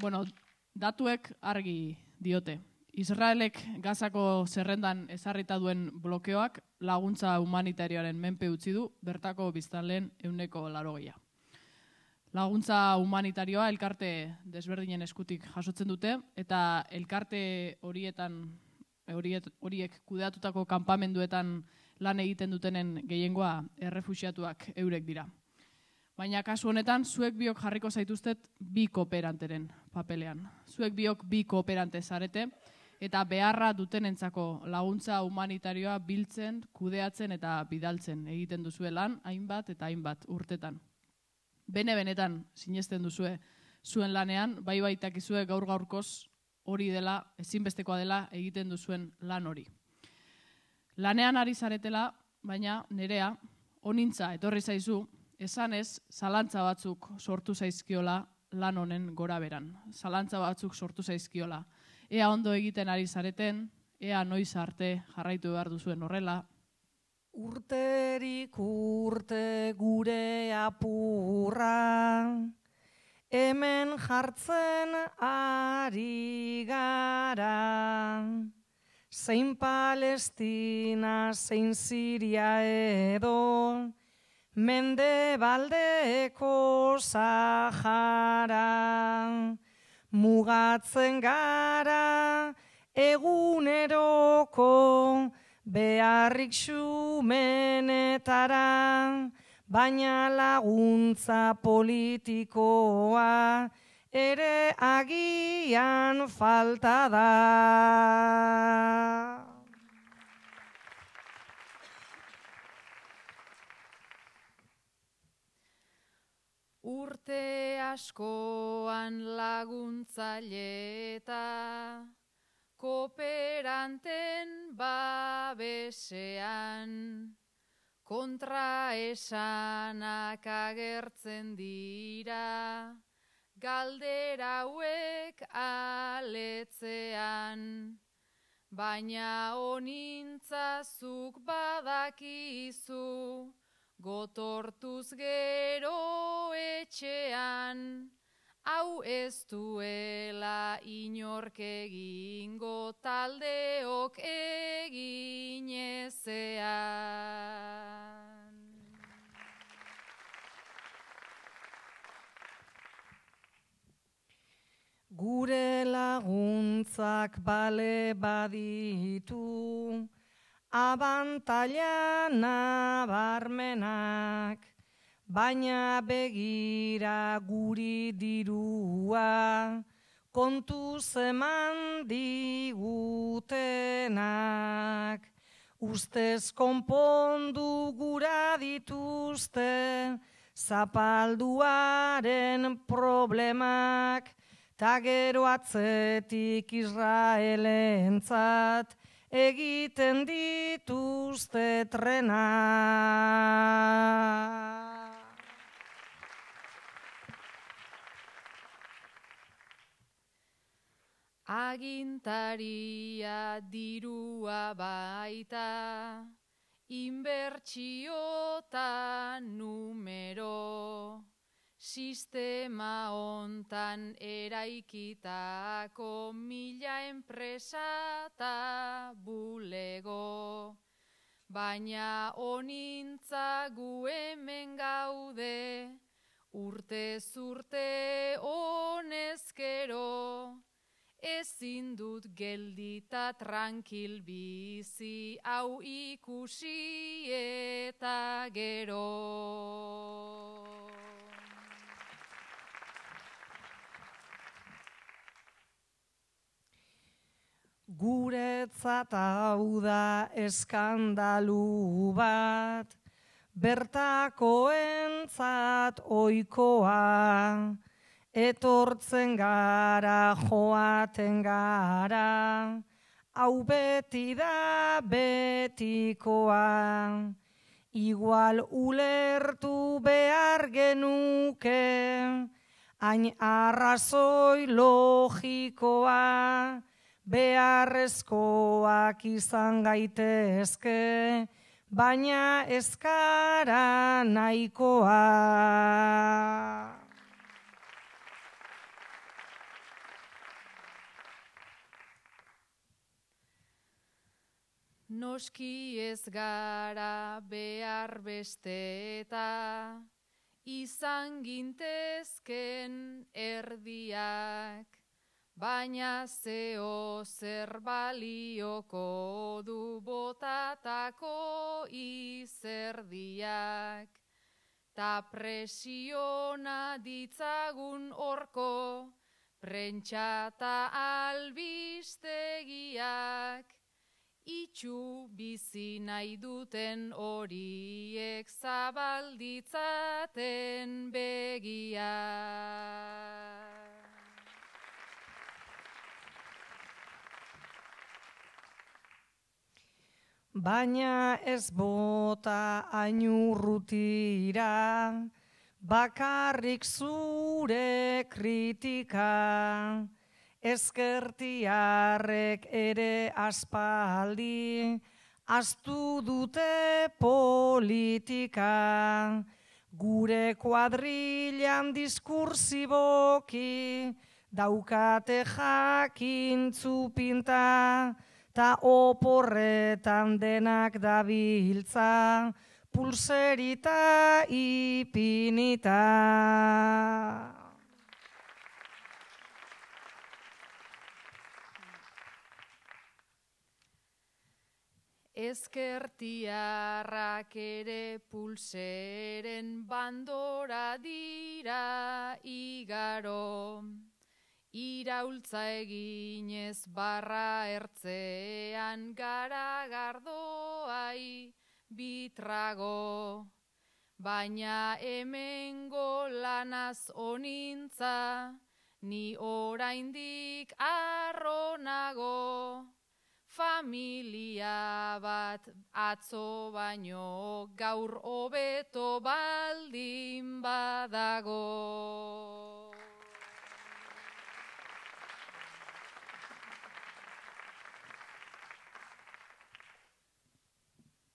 Datuek argi diote. Israelek Gazako zerrendan ezarrita duen blokeoak laguntza humanitarioaren menpe utzi du bertako biztanleen 80%. Laguntza humanitarioa elkarte desberdinen eskutik jasotzen dute eta elkarte horiek kudeatutako kanpamenduetan lan egiten dutenen gehiengoa errefuxiatuak eurek dira. Baina kasu honetan, zuek biok jarriko zaituztet bi kooperanteren papelean. Zuek biok bi kooperante zarete eta beharra dutenentzako laguntza humanitarioa biltzen, kudeatzen eta bidaltzen egiten duzue lan hainbat eta hainbat urtetan. Benetan sinesten duzue zuen lanean, bai baitakizue gaur-gaurkoz hori dela, ezinbestekoa dela egiten duzuen lan hori. Lanean ari zaretela, baina nerea, honintza etorri zaizu, esanez, zalantza batzuk sortu zaizkiola lan honen gora beran. Zalantza batzuk sortu zaizkiola. Ea ondo egiten ari zareten, ea noiz arte jarraitu behar duzuen horrela. Urterik urte gure apurra, hemen jartzen ari gara. Zein Palestina, zein Siria edo, Mendebaldeko Sahara. Mugatzen gara eguneroko beharrik xumenetara, baina laguntza politikoa ere agian falta da. Urte askoan laguntzaile eta kooperanten babesean kontraesanak agertzen dira, galdera hauek aletzean, baina honintzazuk badakizu, gotortuz gero etxean, hau ez duela inork egingo taldeok egin ezean. Gure laguntzak bale baditu, abantaila nabarmenak, baina begira guri dirua, kontuz eman digutenak. Ustez konpondu gura dituzte, zapalduaren problemak, ta gero atzetik Israelentzat, egiten dituzte trenak. Agintaria dirua baita, inbertsiota numero, sistema hontan eraikitako 1000 enpresa eta bulego. Baina honintza gu hemen gaude, urtez urte honezkero, ezin dut geldita tranquil bizi, hau ikusi eta gero. Guretzat hau da eskandalu bat, bertakoentzat ohikoa, etortzen gara, joaten gara, hau beti da betikoa. Igual ulertu behar genuke, hain arrazoi logikoa, beharrezkoak izan gaitezke, baina ez gara nahikoa. Noski ez gara behar beste eta izan gintezken erdiak, baina zeo zer balioko du botatako izerdiak. Ta presiona ditzagun horko, prentsa ta albistegiak, itxu bizi nahi duten horiek zabalditzaten begiak. Baina ez bota ainurrutira, bakarrik zure kritika, ezkertiarrek ere aspaldi, astu dute politika, gure kuadrilan diskursiboki, daukate jakintzu pinta, ta oporretan denak dabiltza, pulserita ipinita. Ezkertiarrak ere pulseren bandora dira igaro, iraultza eginez barra ertzean garagardoai bitrago, baina hemengo lanaz onintza, ni oraindik arronago, familia bat atzo baino gaur hobeto baldin badago.